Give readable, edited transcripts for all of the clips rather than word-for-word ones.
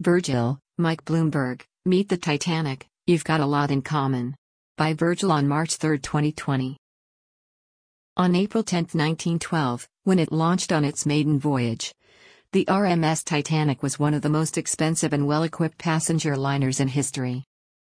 Virgil, Mike Bloomberg, Meet the Titanic, You've Got a Lot in Common. By Virgil on March 3, 2020. On April 10, 1912, when it launched on its maiden voyage, the RMS Titanic was one of the most expensive and well-equipped passenger liners in history.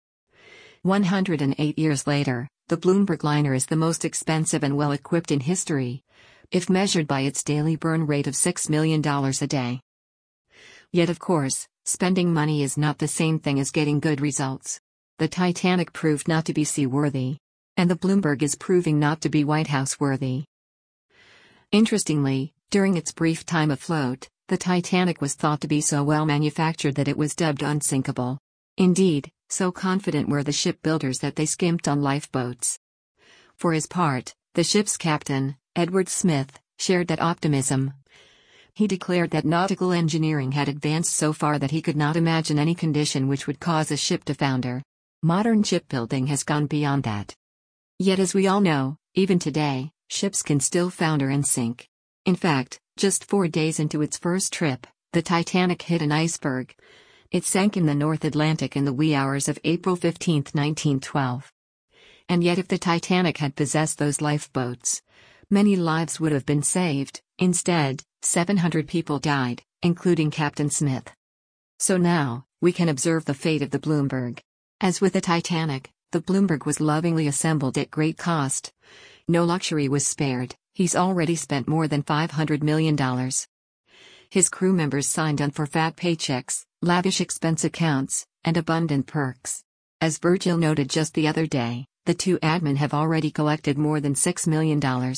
108 years later, the Bloomberg liner is the most expensive and well-equipped in history, if measured by its daily burn rate of $6 million a day. Yet of course, spending money is not the same thing as getting good results. The Titanic proved not to be seaworthy. And the Bloomberg is proving not to be White House worthy. Interestingly, during its brief time afloat, the Titanic was thought to be so well manufactured that it was dubbed unsinkable. Indeed, so confident were the shipbuilders that they skimped on lifeboats. For his part, the ship's captain, Edward Smith, shared that optimism. He declared that nautical engineering had advanced so far that he could not imagine any condition which would cause a ship to founder. Modern shipbuilding has gone beyond that. Yet as we all know, even today, ships can still founder and sink. In fact, just 4 days into its first trip, the Titanic hit an iceberg. It sank in the North Atlantic in the wee hours of April 15, 1912. And yet if the Titanic had possessed those lifeboats, many lives would have been saved. Instead, 700 people died, including Captain Smith. So now, we can observe the fate of the Bloomberg. As with the Titanic, the Bloomberg was lovingly assembled at great cost. No luxury was spared. He's already spent more than $500 million. His crew members signed on for fat paychecks, lavish expense accounts, and abundant perks. As Virgil noted just the other day, the two admin have already collected more than $6 million.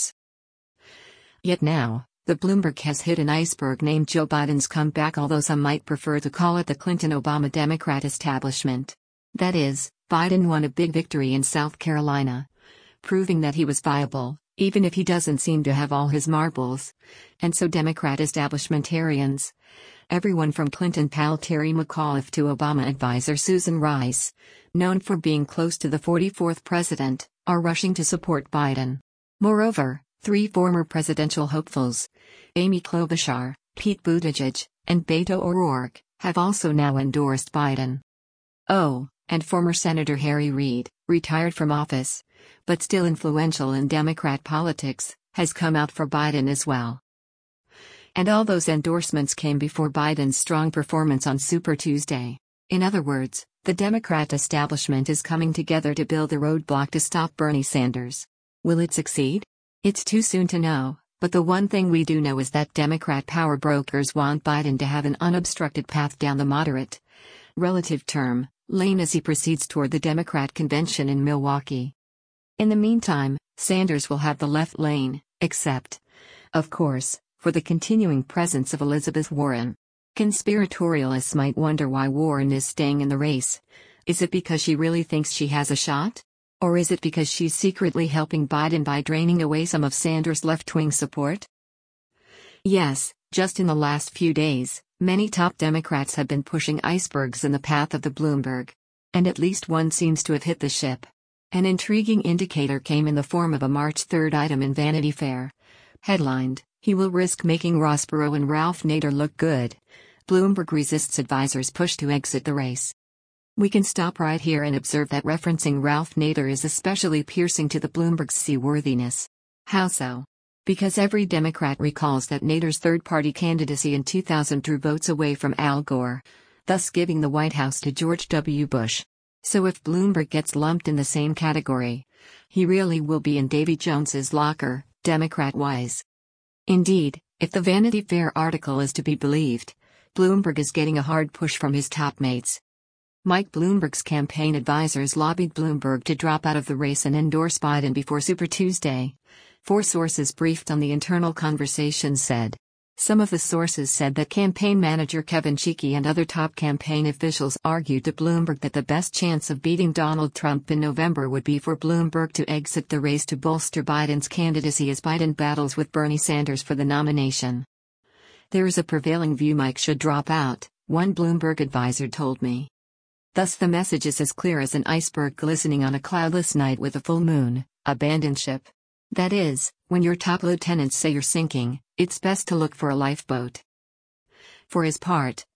Yet now, the Bloomberg has hit an iceberg named Joe Biden's comeback, although some might prefer to call it the Clinton-Obama Democrat establishment. That is, Biden won a big victory in South Carolina, proving that he was viable, even if he doesn't seem to have all his marbles. And so Democrat establishmentarians, everyone from Clinton pal Terry McAuliffe to Obama advisor Susan Rice, known for being close to the 44th president, are rushing to support Biden. Moreover, 3 former presidential hopefuls, Amy Klobuchar, Pete Buttigieg, and Beto O'Rourke, have also now endorsed Biden. Oh, and former Senator Harry Reid, retired from office, but still influential in Democrat politics, has come out for Biden as well. And all those endorsements came before Biden's strong performance on Super Tuesday. In other words, the Democrat establishment is coming together to build a roadblock to stop Bernie Sanders. Will it succeed? It's too soon to know, but the one thing we do know is that Democrat power brokers want Biden to have an unobstructed path down the moderate, relative term, lane as he proceeds toward the Democrat convention in Milwaukee. In the meantime, Sanders will have the left lane, except, of course, for the continuing presence of Elizabeth Warren. Conspiratorialists might wonder why Warren is staying in the race. Is it because she really thinks she has a shot? Or is it because she's secretly helping Biden by draining away some of Sanders' left-wing support? Yes, just in the last few days, many top Democrats have been pushing icebergs in the path of the Bloomberg. And at least one seems to have hit the ship. An intriguing indicator came in the form of a March 3 item in Vanity Fair. Headlined, "He will risk making Ross Perot and Ralph Nader look good. Bloomberg resists advisors' push to exit the race." We can stop right here and observe that referencing Ralph Nader is especially piercing to the Bloomberg's seaworthiness. How so? Because every Democrat recalls that Nader's third-party candidacy in 2000 drew votes away from Al Gore, thus giving the White House to George W. Bush. So if Bloomberg gets lumped in the same category, he really will be in Davy Jones's locker, Democrat-wise. Indeed, if the Vanity Fair article is to be believed, Bloomberg is getting a hard push from his top mates. Mike Bloomberg's campaign advisors lobbied Bloomberg to drop out of the race and endorse Biden before Super Tuesday. 4 sources briefed on the internal conversations said. Some of the sources said that campaign manager Kevin Cheeky and other top campaign officials argued to Bloomberg that the best chance of beating Donald Trump in November would be for Bloomberg to exit the race to bolster Biden's candidacy as Biden battles with Bernie Sanders for the nomination. "There is a prevailing view Mike should drop out," one Bloomberg advisor told me. Thus the message is as clear as an iceberg glistening on a cloudless night with a full moon: abandon ship. That is, when your top lieutenants say you're sinking, it's best to look for a lifeboat. For his part,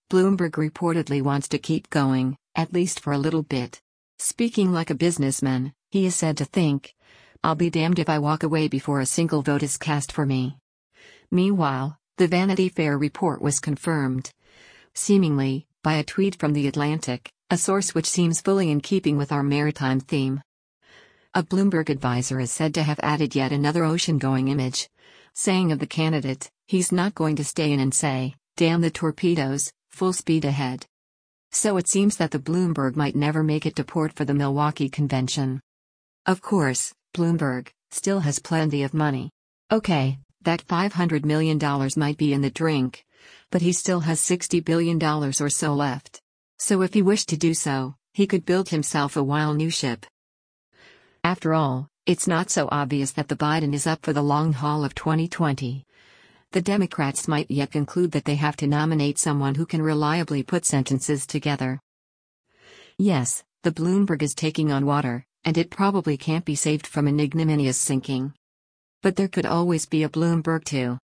Bloomberg reportedly wants to keep going, at least for a little bit. Speaking like a businessman, he is said to think, "I'll be damned if I walk away before a single vote is cast for me." Meanwhile, the Vanity Fair report was confirmed, seemingly, by a tweet from The Atlantic, a source which seems fully in keeping with our maritime theme. A Bloomberg advisor is said to have added yet another ocean-going image, saying of the candidate, "He's not going to stay in and say, 'Damn the torpedoes, full speed ahead.'" So it seems that the Bloomberg might never make it to port for the Milwaukee convention. Of course, Bloomberg still has plenty of money. Okay, that $500 million might be in the drink, but he still has $60 billion or so left. So if he wished to do so, he could build himself a wild new ship. After all, it's not so obvious that the Biden is up for the long haul of 2020. The Democrats might yet conclude that they have to nominate someone who can reliably put sentences together. Yes, the Bloomberg is taking on water, and it probably can't be saved from an ignominious sinking. But there could always be a Bloomberg 2.